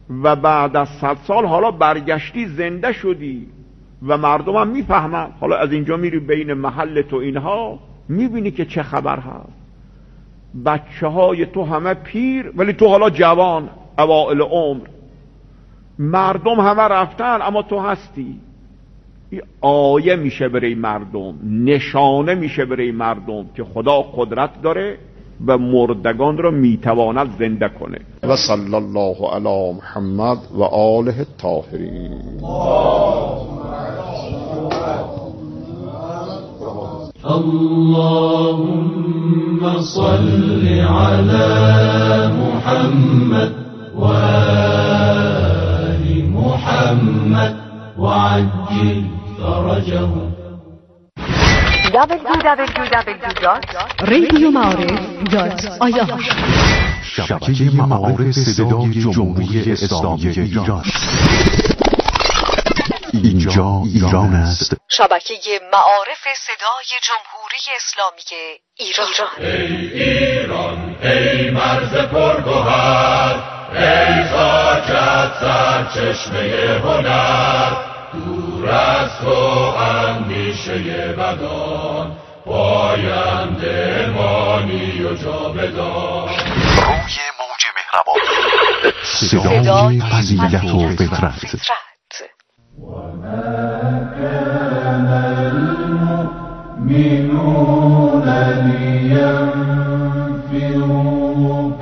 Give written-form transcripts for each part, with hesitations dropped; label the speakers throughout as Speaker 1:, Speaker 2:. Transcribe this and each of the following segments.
Speaker 1: و بعد از 100 سال حالا برگشتی زنده شدی و مردم هم میفهمن. حالا از اینجا میری بین محل تو اینها میبینی که چه خبر هست. بچه های تو همه پیر ولی تو حالا جوان، اوائل عمر. مردم همه رفتن اما تو هستی. این آیه میشه برای مردم، نشانه میشه برای مردم که خدا قدرت داره و مردگان را میتواند زنده کنه. و صلی الله علی محمد و آله الطاهرین.
Speaker 2: اللهم صل على محمد و آل محمد وعجل فرجهم.
Speaker 3: www.radioma'arif.ir
Speaker 4: شبکه معارف صدای جمهوری اسلامی ایران. اینجا ایران است.
Speaker 3: شبکه معارف صدای جمهوری اسلامی ایران.
Speaker 2: ای ایران، ای مرز پرگوهر، ای خاکت سرچشمه هنر، دور از تو اندیشه بدان، پاینده مانی و جاودان.
Speaker 4: روی موج مهربانی، صدای فضیلت و فطرت.
Speaker 2: وما كان المؤمنون لينفروا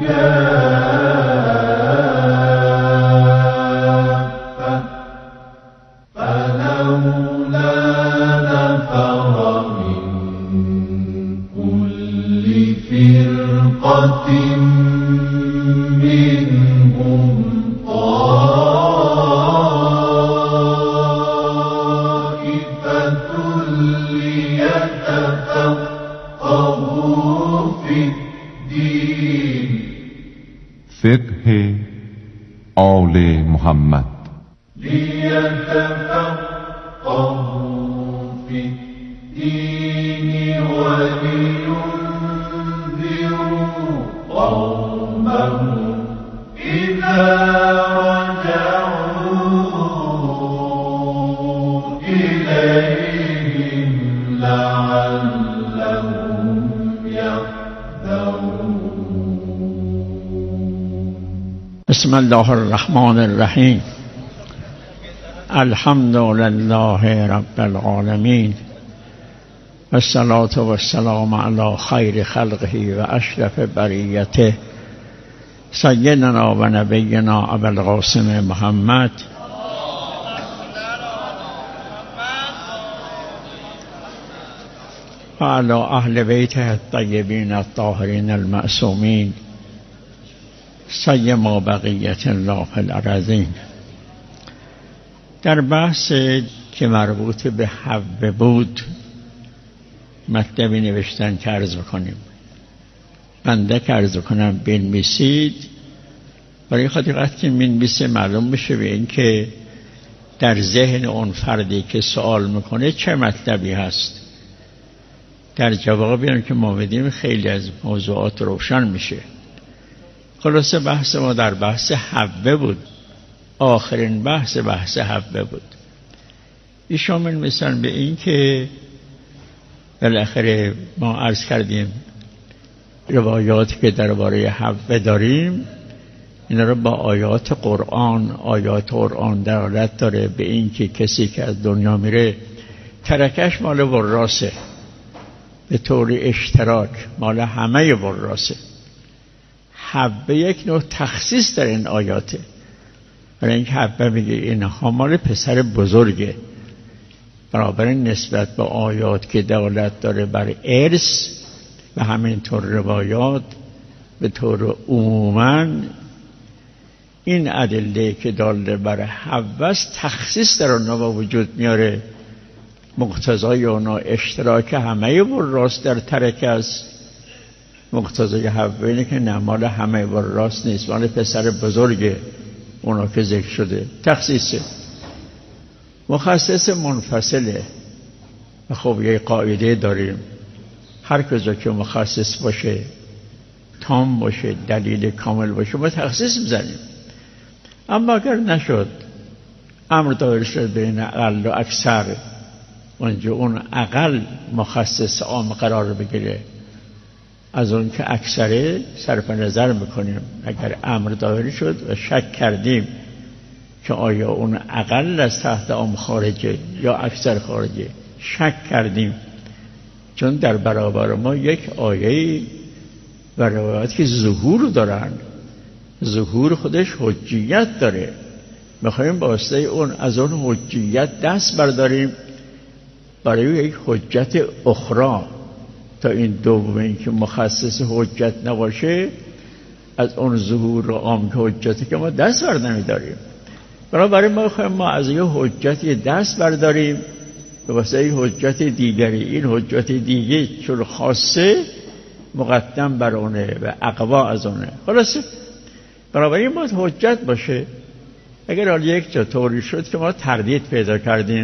Speaker 2: كافة فلولا نفر من كل فرقة منهم
Speaker 4: فقه آل محمد
Speaker 2: لیتفقهوا فی الدین ولینذروا قومهم اذا رجعوا الیهم لعلهم یحذرون.
Speaker 5: بسم الله الرحمن الرحیم. الحمد لله رب العالمین و الصلاة و السلام علی خیر خلقه و اشرف بریته سیدنا و نبینا ابوالقاسم محمد و علی اهل بیته الطیبین الطاهرین المعصومین سیما بقیت الله فی الارضین. در بحث که مربوط به حوه بود مطلبی نوشتن که عرض بکنیم. بنده که عرض کنم بنویسید، برای خاطر که بنویسه معلوم بشه به این که در ذهن اون فردی که سوال میکنه چه مطلبی هست. در جوابی هم که ما بدیم خیلی از موضوعات روشن میشه. خلاصه بحث ما در بحث حوه بود. آخرین بحث حوه بود. این شامل مثلا به این که بالاخره ما عرض کردیم روایاتی که درباره حوه داریم اینا رو با آیات قرآن دلالت داره به این که کسی که از دنیا میره ترکش مال وراسه، به طور اشتراک مال همه وراسه. حوه یک نوع تخصیص در این آیاته، برای اینکه حوه میگه اینها مال پسر بزرگه. بنابراین نسبت به آیات که دلالت داره بر ارث و همینطور روایات به طور عموما این ادله که داله بر حوه تخصیص در آنها وجود میاره. مقتضای اونا اشتراک همه وراث در ترکه است. مقتضای حوه اینه که نه مال همه وراث نیست، مال پسر بزرگه. اونا که ذکر شده تخصیصه. مخصص منفصله. خب یه قاعده داریم، هر کجا که مخصص باشه، تام باشه، دلیل کامل باشه، ما تخصیص میزنیم. اما اگر نشد، امر دایر شد بین اقل و اکثر، اونجا اون اقل مخصص عام قرار بگیره، از اون که اکثره صرف نظر میکنیم. اگر امر دایر شد و شک کردیم که آیا اون اقل از تحت عام خارجه یا اکثر خارجه، شک کردیم، چون در برابر ما یک آیه و روایات که ظهور دارن، ظهور خودش حجیت داره، میخوایم با واسطه اون از اون حجیت دست برداریم برای یک حجت اخرى، تا این دومین که مخصص حجت نباشه از اون ظهور عام که حجتی که ما دست بر نمیداریم. برای ما خواهیم ما از یه حجتی دست برداریم به واسه حجت دیگری. این حجت دیگه چون خاصه مقدم بر اونه و اقوا از اونه. خلاصه برای ما حجت باشه. اگر حال یک جا طوری شد که ما تردید پیدا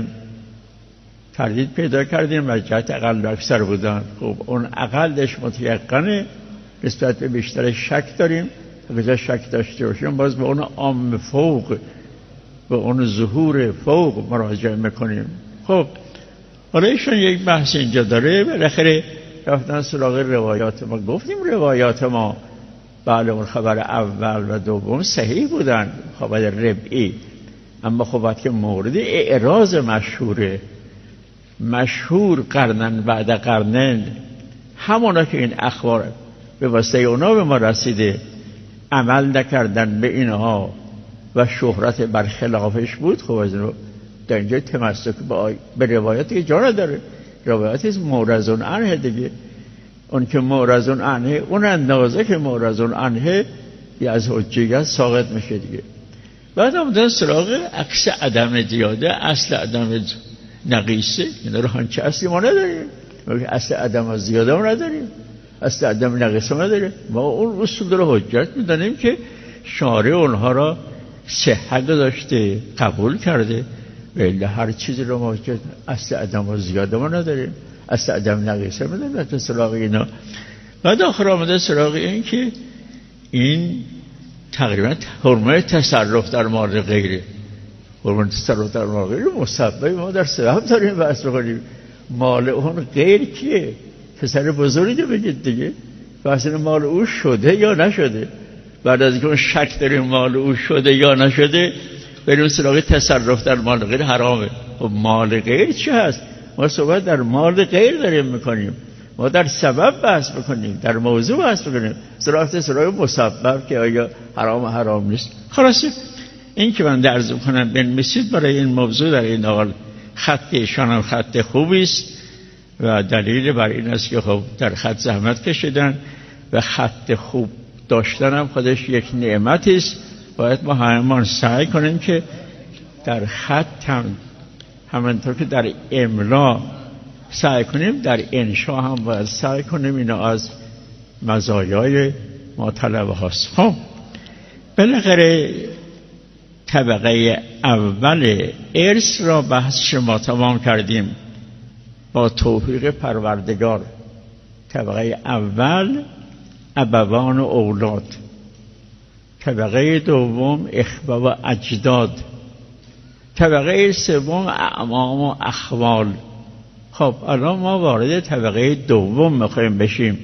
Speaker 5: کردیم و جهت اقل و اکثر بودن، خب اون اقلش متیقنه، نسبت به بیشتر شک داریم. اگر شک داشته باشیم باز به اون عام فوق، به اون ظهور فوق مراجعه میکنیم. خب حالا ایشون یک بحث اینجا داره. بالاخره رفتن سراغ روایات ما. گفتیم روایات ما بله اون خبر اول و دوم صحیح بودن، خبر ربعی، اما خب که مورد اعراض مشهور قرنن بعد قرنن، همونا که این اخبار به واسطه اونا به ما رسیده عمل نکردن به اینها و شهرت برخلافش بود، خب از اینو در اینجا تمسک به روایاتی که جا نداره. روایاتی مورزون عنه دیگه، اون که مورزون عنه، اون اندازه که مورزون عنه یه از حجیت ساقط میشه دیگه. بعد آمدن سراغ عکس عدم زیاده، اصل عدم نقیصه. اینا رو هنچه اصلی ما نداریم، اصل عدم زیاده ما نداریم، اصل عدم نقیصه ما نداریم. ما اون اصول رو حجت میدانیم که شارع اونها را صحت داشته، قبول کرده، ولی هر چیزی رو ما اصل عدم زیاده ما نداریم، اصل عدم نقیصه ما نداریم. تا سراغ اینا بعد آخر آمده سراغ این که این تقریبا حرمه تصرف در مال غیره. حرمه تصرف در مال غیره مسبب ما در سبب داریم بحث بکنیم. مال اون غیر کیه؟ پسر بزرگی بگید دیگه. بحث مال او شده یا نشده. بعد از اینکه اون شک داریم مال او شده یا نشده، بریم سراغ تصرف در مال غیر حرامه. خب مال غیر چی هست؟ ما صحبت در مال غیر داریم میکنیم، ما در سبب بحث بکنیم، در موضوع بحث بکنیم، سراغ مسبب که آیا حرام نیست. خلاصه این که من درز کنم بنویسید برای این موضوع در این حال. خط ایشان هم خط خوبی است و دلیل بر این است که خب در خط زحمت کشیدن و خط خوب داشتن هم خودش یک نعمت است. باید ما همان سعی کنیم که در خط هم همانطور که در املا سعی کنیم، در انشا هم باید سعی کنیم. اینا از مزایای ما طلبه هاست. خب بالاخره طبقه اول ارث را بحث شما تمام کردیم با توفیق پروردگار. طبقه اول ابوان و اولاد، طبقه دوم اخوه و اجداد، طبقه سوم اعمام و اخوال. خب الان ما وارد طبقه دوم میخوایم بشیم.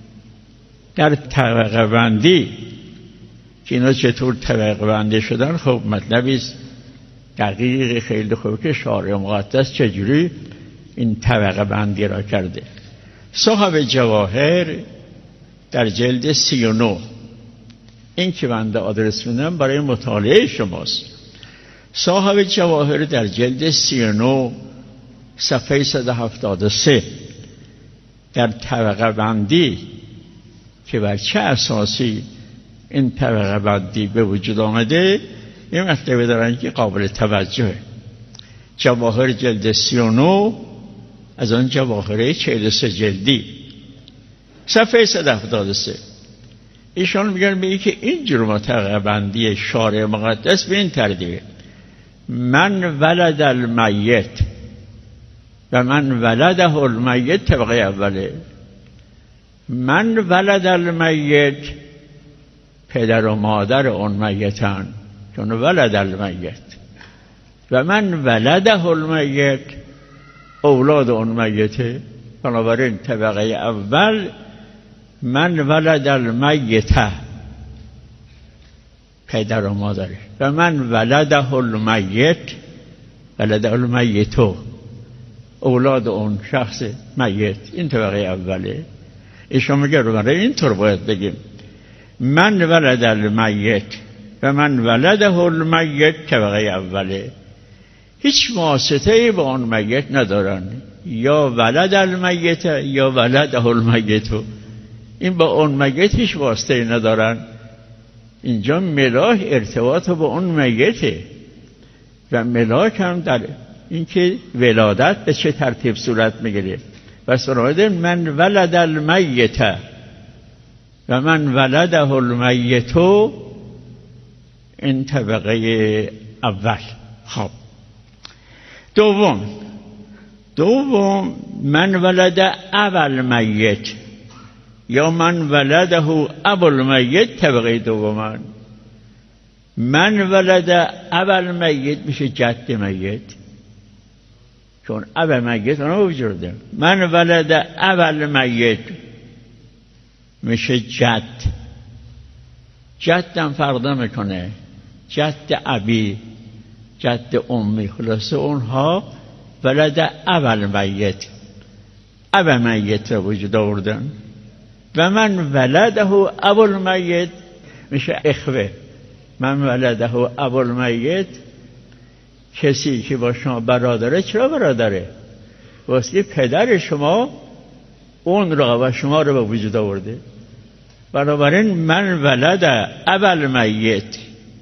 Speaker 5: در طبقه بندی که اینا چطور طبقه بندی شدن، خب مطلبی است دقیق خیلی خوب که شارع مقدس چجوری این طبقه بندی را کرده. صاحب جواهر در جلد 39، این که بنده آدرس میدم برای مطالعه شماست. صاحب جواهر در جلد 39 صفحه 173 در طبقه بندی که بر چه اساسی این طبقه بندی به وجود آمده این مطلب دارن که قابل توجهه. جواهر جلد 39 از آن جواهر 43 جلدی صفحه 173 ایشان میگن به که اینجور ما طبقه بندی شارع مقدس به این ترتیبه: من ولد المیت و من ولده المیت طبقه اوله. من ولد المیت پدر و مادر اون میتن چون ولد المیت و من ولده المیت، اولاد اون میته. بنابراین طبقه اول من ولد المیته، پدر و مادرش، و من ولده المیت، ولده المیتو، اولاد اون شخص میت. این طبقه اوله. ایشون میگه رو اینطور باید بگیم من ولد المیت و من ولده المیت، طبقه اوله. هیچ واسطه‌ای با اون میت ندارن، یا ولد المیت یا ولده المیتو. این با اون میت هیچ واسطه‌ای ندارن. اینجا ملاک ارتباط با اون میته و ملاک هم در اینکه ولادت به چه ترتیب صورت میگیره. و سراده من ولد المیت و من ولده المیتو، این طبقه اول. خب دوم من ولد اول میت یا من ولده ابو المیت، طبقه دوم. من ولد اول میت میشه جد میت، چون اول میت اونها وجود داره. من ولد اول میت میشه جد. جدم فرق میکنه، جد ابی، جد امی، خلاصه اونها ولد اول میت، اول میت را وجود آوردن. و من ولده ابو المیت میشه اخوه. من ولده ابو المیت، کسی که با شما برادره. چرا برادره؟ واسه پدر شما اون را و شما را به وجود آورده. بنابراین من ولد اول میت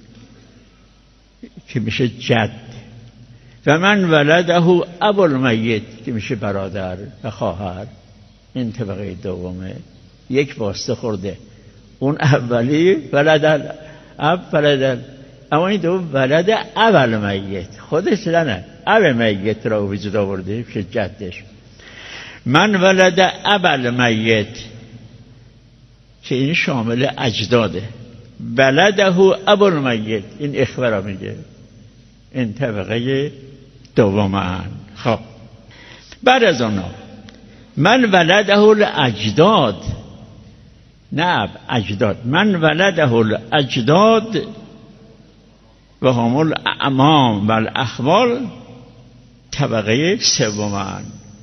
Speaker 5: که میشه جد و من ولده ابو المیت که میشه برادر و خواهر. این طبقه دومه. یک واسطه خورده. اون اولی ولد اب ولد، اما این دوم ولد اول میت، خودش نه، اول میت را وجود آورده که جدش. من ولد اول میت که این شامل اجداده. ولده ابو المیت، این اخوه را میگه. این طبقه دوم. خب بعد از اونها من ولده الاجداد، نه اجداد، من ولده الاجداد و هم الاعمام و الاخوال، طبقه سوم،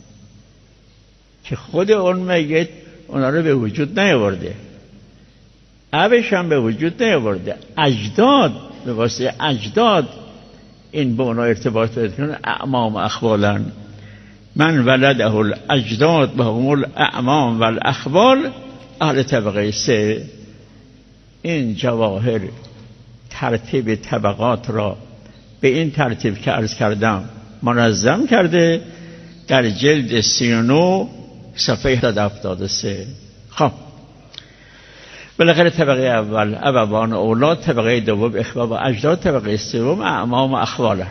Speaker 5: که خود اون میت اونا رو به وجود نیاورده، ابش هم به وجود نیاورده. اجداد به واسطه اجداد این به اونا ارتباط پیدا کنه، اعمام و اخوالن. من ولده الاجداد و هم الاعمام و الاخوال، اهل طبقه سه. این جواهر ترتیب طبقات را به این ترتیب که عرض کردم منظم کرده در جلد 39 صفحه 73. خب بالاخره طبقه اول ابوان اولاد، طبقه دوم اخوه و اجداد، طبقه سوم اعمام و اخوالن.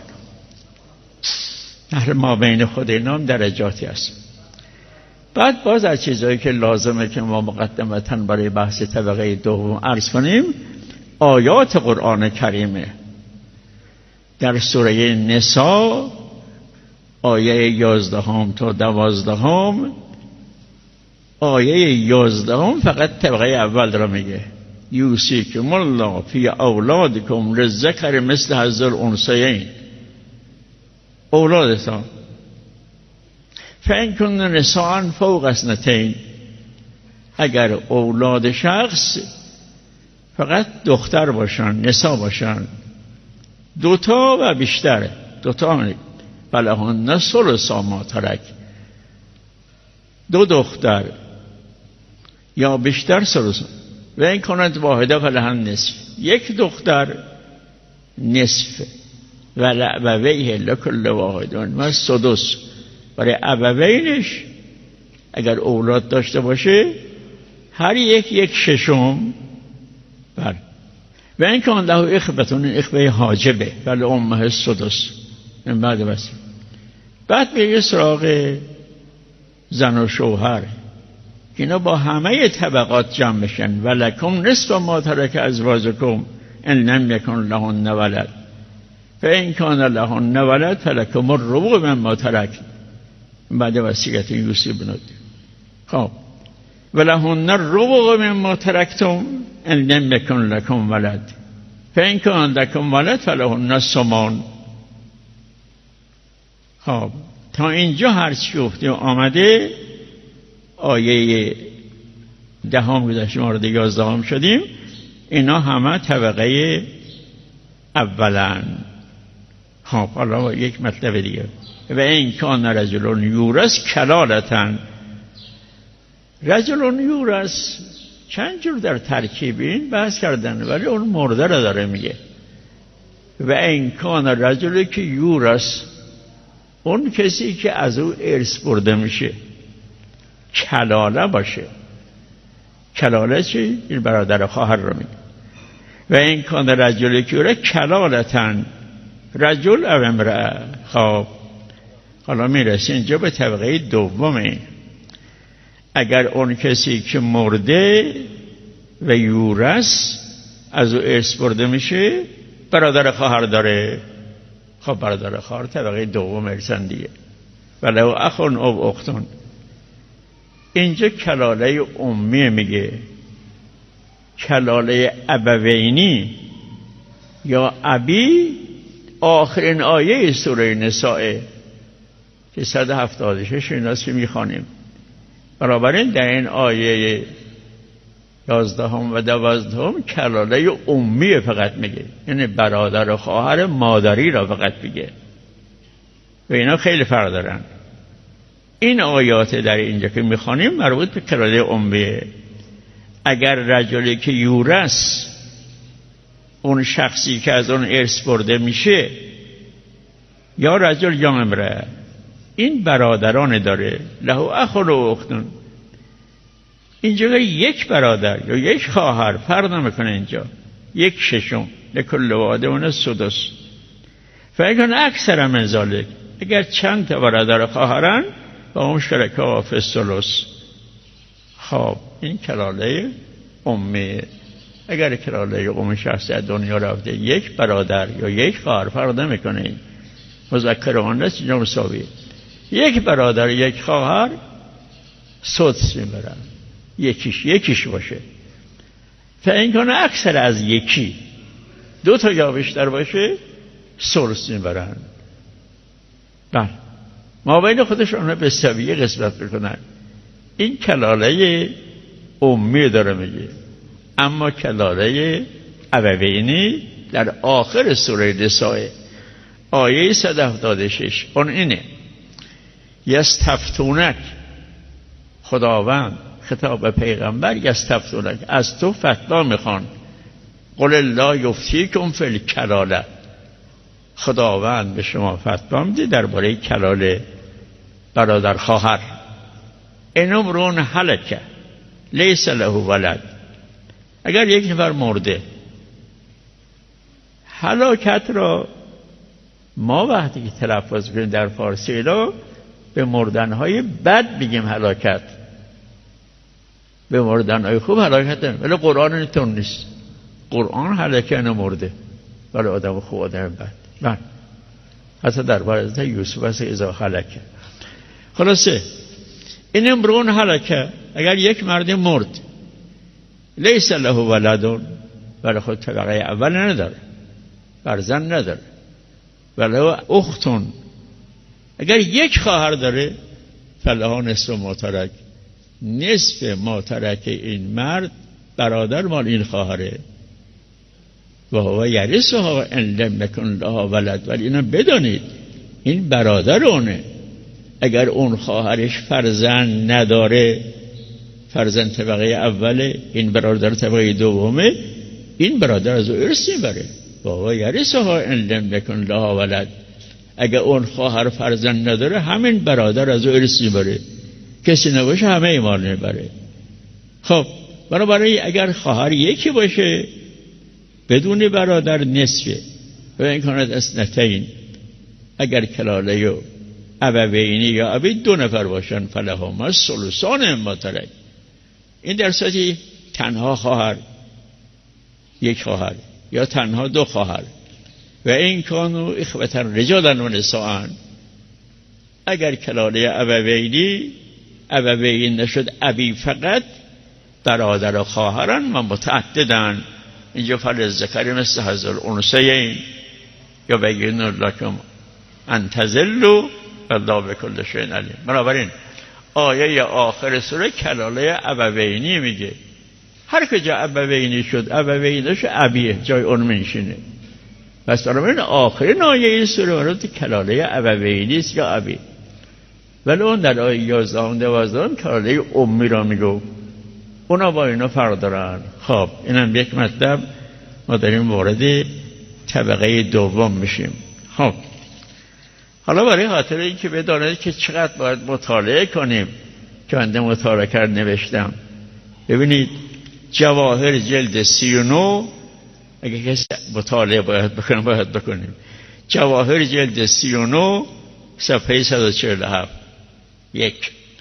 Speaker 5: در ما بین خود اینا هم درجاتی است. بعد باز از چیزهایی که لازمه که ما مقدمتاً برای بحث طبقه دوم عرض کنیم، آیات قرآن کریمه. در سوره نساء آیه 11 تا 12، آیه 11 فقط طبقه اول را میگه. یوصیکم الله فی اولادکم للذکر مثل حظ الانثیین. اولادتان فإن کن نساء فوق اثنتین، اگر اولاد شخص فقط دختر باشن، نساء باشن، دوتا و بیشتر، دوتا فلهن ثلث ما ترک، دو دختر یا بیشتر ثلث، و این کنند واحده فلهن نصف، یک دختر نصف، و لابویه لکل واحدون و سدس، برای ابوینش اگر اولاد داشته باشه هر یک ششم. بله. و این که آن له اخوتون، این اخوه حاجبه، ولی امه سدس. این بعد بس. بعد میگه سراغ زن و شوهر، اینا با همه طبقات جمع بشن. ولکم نصف ما ترک ازواجکم ان لم یکن لهن ولد فان کان لهن ولد فلکم الربع مما ترک، بعد وصیت یوسف بن. خب ولهن الربع مما ترکتم ان لم یکن لکم ولد فان کان لکم ولد فلهن الثمن. خب تا اینجا هر چی گفته آمده. آیه 10 گذشتیم، وارد 11 شدیم. اینا همه طبقه اولن. خب حالا یک مطلب دیگه. و این کان رجل یورث کلالة. رجل یورث چند جور در ترکیب این بحث کردن، ولی اون مرده را داره میگه. و این کان رجل که یورث، اون کسی که از او ارث برده میشه، کلاله باشه. کلاله چی؟ این برادر خواهر رو میگه. و این کان رجل که یورث کلالتن رجل او امرأه. خب حالا میرسی اینجا به طبقه دومه. اگر اون کسی که مرده و یورث از او ارث برده میشه برادر خواهر داره، خب برادر خواهر طبقه دوم ارثن دیگه. ولو اخون او اختون. اینجا کلاله امی میگه. کلاله ابوینی یا ابی آخرین آیه سوره نساء که 176 ایناست که میخوانیم. بنابراین در این آیه 11 و 12 کلاله امی فقط میگه، یعنی برادر و خواهر مادری را فقط میگه و اینا خیلی فرق دارن. این آیات در اینجا که میخوانیم مربوط به کلاله امیه. اگر رجلی که یورث، اون شخصی که از اون ارث برده میشه، یا رجل یا امرأه، این برادران داره. له اخ و اختون. اینجا یک برادر یا یک خواهر فرق نمیکنه. اینجا یک ششم لکل واحد اون السدس. فاکن اکثر من ذلک، اگر چند تا برادر خواهرن و اون شرکا فی الثلث. خب این کلاله امی. اگر کلاله ام شخص از دنیا رفته، یک برادر یا یک خواهر فرق نمیکنه. این مذکر و مؤنث اینجا مساویه. یک برادر یک خواهر سدس میبرن، یکیش باشه. فاین کان اکثر از یکی، 2 تا یا بیشتر باشه، ثلث میبرن. بله ما بین خودشون به سویه قسمت بکنن. این کلاله امی داره میگه. اما کلاله ابوینی در آخر سوره نساء آیه 176 اون اینه: یستفتونک، خداوند خطاب به پیغمبر، یستفتونک، از تو فتوا میخوان. قل الله یفتیکم فی الکلاله، خداوند به شما فتوا میده درباره کلاله برادر خواهر. این امرون هلکه لیس له ولد. اگر یک نفر مرده، هلاکت را ما وقتی که تلفظ کنیم در فارسی را به مردنهای بد بگیم هلاکت، به مردنهای خوب هلاکت نمیم. ولی قرآن اینطور نیست. قرآن هلاکه مرده، ولی آدم خوب آدم بد. من حتی در بارد یوسف هست ازا هلاکه. خلاصه این امرون هلاکه، اگر یک مرد مرد لیس له ولدون، ولی خود طبقه اول نداره، فرزند نداره. ولی اختون، اگر یک خواهر داره، فلها نصف ما ترک، نصف ما ترک این مرد برادر مال این خواهره. و هو یرثها ان لم یکن لها ولد. ولی اینا بدانید این برادر اونه. اگر اون خواهرش فرزند نداره، فرزند طبقه اوله، این برادر طبقه دومه، این برادر از او ارث میبره. و هو یرثها ان لم یکن لها ولد. اگر اون خواهر فرزند نداره، همین برادر از او ارث میبره. کسی نباشه همه ایمان میبره. خب برای اگر خواهر یکی باشه بدون برادر نصفه. و این کانت اثنتین، اگر کلاله و ابوینی یا ابی 2 نفر باشن، فلهما الثلثان مما ترک. این در صورتی تنها خواهر، یک خواهر یا تنها 2 خواهر. و این کانو اخوة رجالا و نساء، اگر کلاله ابوینی نشد ابی فقط، برادر و خواهرن و متعددن. اینجا فللذکر مثل حظ الانثیین یا بین لکم ان تضلوا والله بكل شیء علیم. بنابراین آیه آخر سوره کلاله ابوینی میگه. هر کجا ابوینی شد ابوینیش ابیه، جای اون میشینه. پس بنابراین آخرین آیه این سوره مربوط کلاله ابوینی است یا ابی. ولی اون در آیه 11 و 12 کلاله امی را میگه. اونا با اینا فرق دارن. خب اینم یک مطلب. ما داریم وارد طبقه دوم میشیم. خب حالا برای خاطر اینکه بدانید که چقدر باید مطالعه کنیم که من مطالعه کرد نوشتم. ببینید جواهر جلد 39، اگه کسی مطالعه باید بکنیم. جواهر جلد 39 صفحه 147. 1.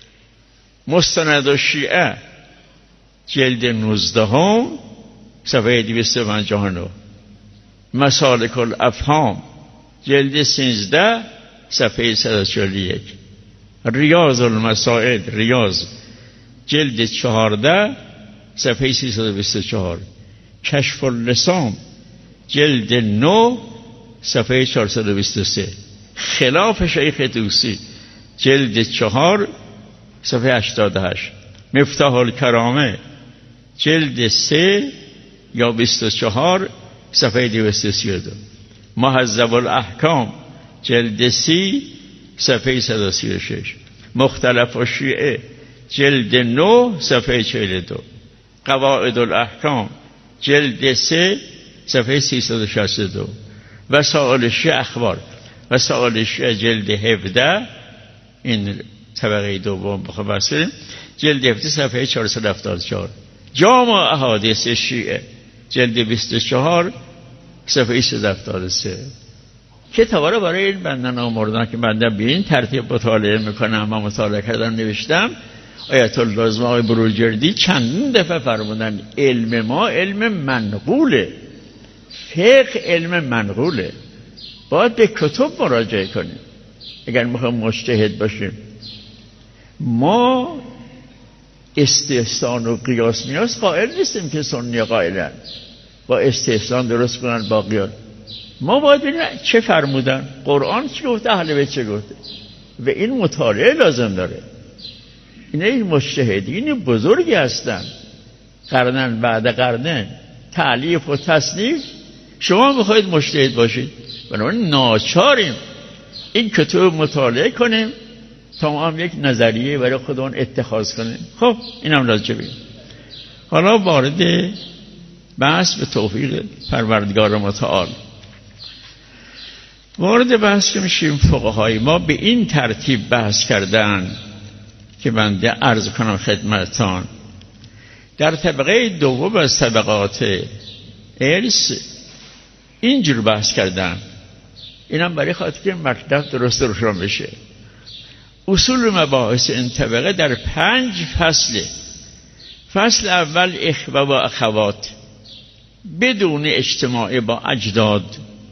Speaker 5: مستند الشیعه جلد 19 صفحه 259. مسالک الافهام جلد 13 صفحه 141. ریاض المسائل ریاض جلد 14 صفحه 324. کشف اللسان جلد 9 صفحه 423. خلاف شیخ طوسی جلد 4 صفحه 88. مفتاح الکرامه جلد 3 یا 24 صفحه 232. مهذب الاحکام جلد 30 صفحه 136. مختلف الشیعه جلد 9 صفحه 42. قواعد الاحکام جلد 3 صفحه 362. وسائل الشیعه اخبار وسائل الشیعه جلد 17، این طبقه دوم بخواه بسیم، جلد 17 صفحه 474. جامع احادیث شیعه جلد 24 صفحه 373. کتابا رو برای این بنده نامردان که بنده به این ترتیب مطالعه میکنم و مطالعه کردم نوشتم. آیت الله آقای بروجردی چندین دفعه فرمودن علم ما علم منقوله، فقه علم منقوله، باید به کتب مراجعه کنیم اگر میخوایم مجتهد باشیم. ما استحسان و قیاس میاس قائل نیستیم که سنی قائلن با استحسان درست کنن باقیان. ما باید ببینیم چه فرمودن، قرآن چی گفته، اهل بیت چه گفته، و این مطالعه لازم داره. این مجتهدین بزرگی هستن، قرنن بعد قرنن، تألیف و تصنیف. شما میخواید مجتهد باشید، بنابراین ناچاریم این کتب مطالعه کنیم تا ما هم یک نظریه برای خودمون اتخاذ کنیم. خب اینم راجبه. حالا وارد بحث به توفیق پروردگار متعال وارد بحث که میشیم. فقهای ما به این ترتیب بحث کردن که بنده عرض کنم خدمتان. در طبقه دوم از طبقات ارث اینجور بحث کردن. اینم برای خاطر که مطلب درست روشن بشه. اصول مباحث این طبقه در 5 فصله. فصل اول اخوه و اخوات بدون اجتماع با اجداد.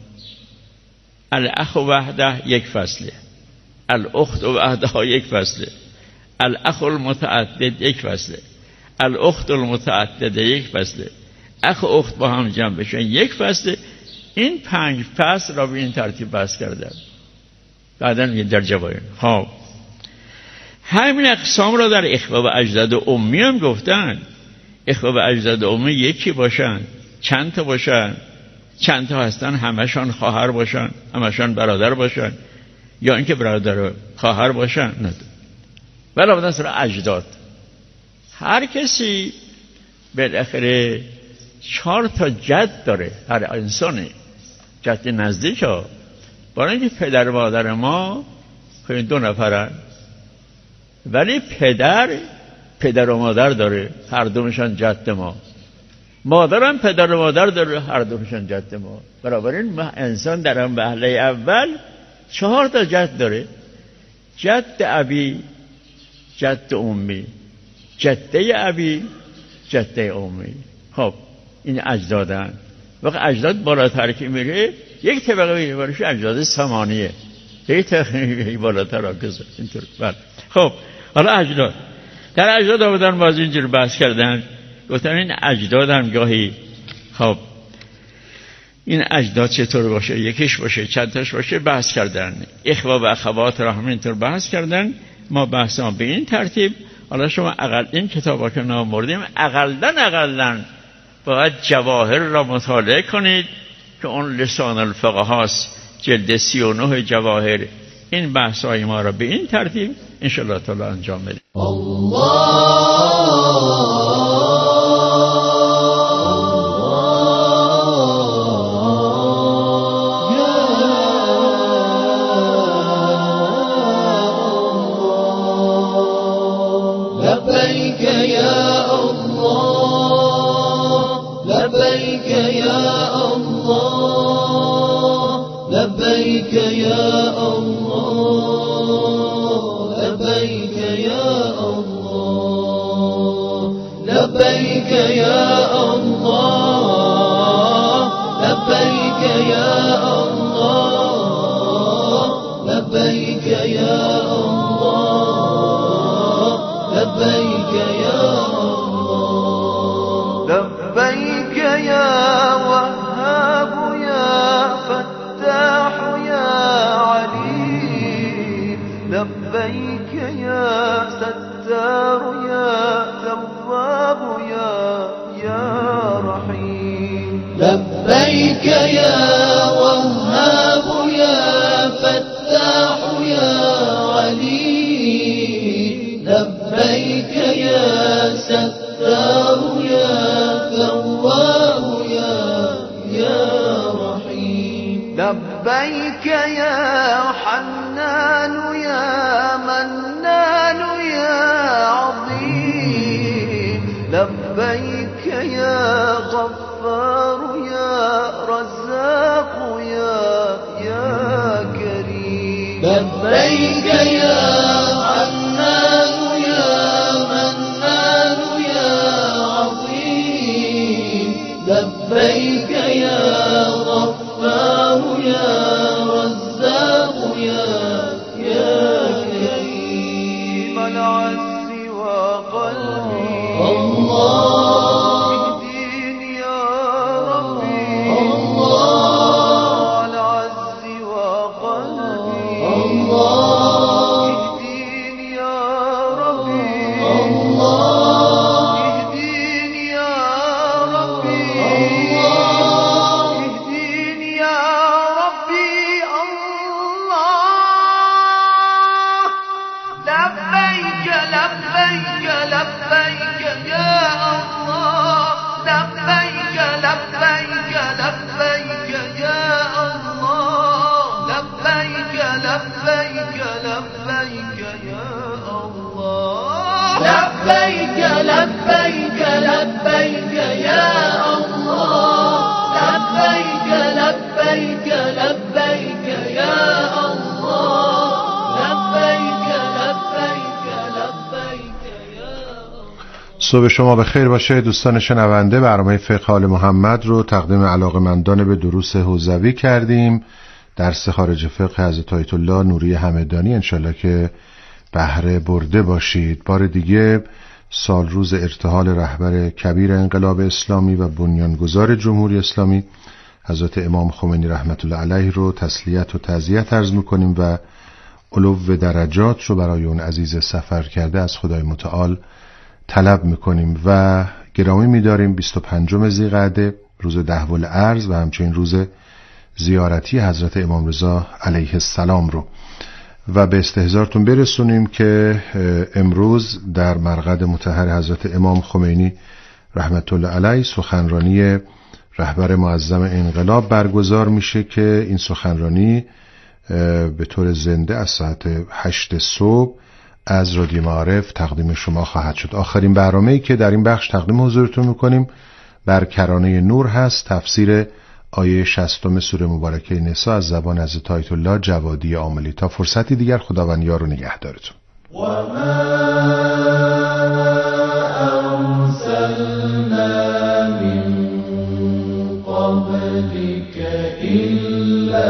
Speaker 5: الاخ وحده 1 فصله، الاخت وحده 1 فصله، الاخ المتعدد 1 فصله، الاخت المتعدده 1 فصله، اخ و اخت با هم جمع بشن 1 فصله. این 5 فصل را به این ترتیب بحث کردن. بعداً میگه در جواین. خب همین اقسام را در اخوه و اجداد امی هم گفتن. اخوه و اجداد امی یکی باشن، چند تا باشن، چند تا هستن همشان خواهر باشن، همشان برادر باشن، یا اینکه برادر و خواهر باشن. نه، ولی بعد سر اجداد هر کسی بالاخره 4 تا جد داره. هر انسانی جد نزدیک ها. برای اینکه پدر و مادر ما 2 نفرن، ولی پدر و مادر داره، هر دومشان جد ما. مادرم پدر و مادر داره، هر دومشان جد ما. بنابراین انسان در هم وهله اول 4 تا جد داره. جد ابی، جد امی، جده ابی، جده امی. خب این اجدادن. وقت اجداد بالاتر که میره یک طبقه میبرش اجداد ثمانیه، یک طبقه بالاتر راکزه اینطور. بله خب حالا اجداد در اجداد آمدن باز اینجور بحث کردن، گفتن این اجداد هم گاهی خب این اجداد چطور باشه، یکیش باشه چند تاش باشه بحث کردن، اخوا و اخوات را هم اینطور بحث کردن. ما بحث ما به این ترتیب. حالا شما اقل این کتابا که نام بردیم اقلن باید جواهر را مطالعه کنید که اون لسان الفقه هاست، جلد 39 جواهر. این بحث های ما را به این ترتیب انشاءالله تعالی انجام بدیم.
Speaker 2: لبيك يا الله لبيك يا الله لبيك يا الله لبيك يا الله لبيك يا الله لبيك يا الله لبيك يا وهاب يا فتاح يا عليم لبيك يا ستار يا تواب يا رحيم لبيك يا وهاب يا فتاح يا عليم لبيك يا ستار يا تواب يا رحيم لبيك يا حنان يا منان يا عظيم لبيك يا غفار يا رزاق يا كريم لبيك يا حنان يا منان يا عظيم لبيك يا غفار يا رزاق يا كريم العز وقلبي الله اهديني يا ربي الله العز وقلبي الله اهديني يا ربي الله اهديني يا ربي الله اهديني يا ربي الله لبيك لبيك لبيك يا الله لبيك لبيك لبيك يا الله لبيك لبيك لبيك يا الله لبيك لبيك لبيك يا الله لبيك لبيك لبيك يا الله لبيك لبيك لبيك يا
Speaker 6: صبح شما بخیر باشه دوستان شنونده. برنامه فقه آل محمد رو تقدیم علاقه‌مندان به دروس حوزوی کردیم. درس خارج فقه حضرت آیت الله نوری همدانی، انشالله که بهره برده باشید. بار دیگه سال روز ارتحال رهبر کبیر انقلاب اسلامی و بنیانگذار جمهوری اسلامی حضرت امام خمینی رحمت الله علیه رو تسلیت و تعزیت عرض میکنیم و علو درجات رو برای اون عزیز سفر کرده از خدای متعال طلب میکنیم و گرامی میداریم 25 ذیقعده روز دهول ارز و همچنین روز زیارتی حضرت امام رضا علیه السلام رو و به استحضارتون برسونیم که امروز در مرقد مطهر حضرت امام خمینی رحمت الله علیه سخنرانی رهبر معظم انقلاب برگزار میشه که این سخنرانی به طور زنده از ساعت 8 صبح از رادیو معارف تقدیم شما خواهد شد. آخرین برنامه‌ای که در این بخش تقدیم حضورتون میکنیم بر کرانه نور هست، تفسیر آیه 60 سوره مبارکه نساء از زبان حضرت آیت الله جوادی عاملی. تا فرصتی دیگر خداوند یار و نگهدارتون.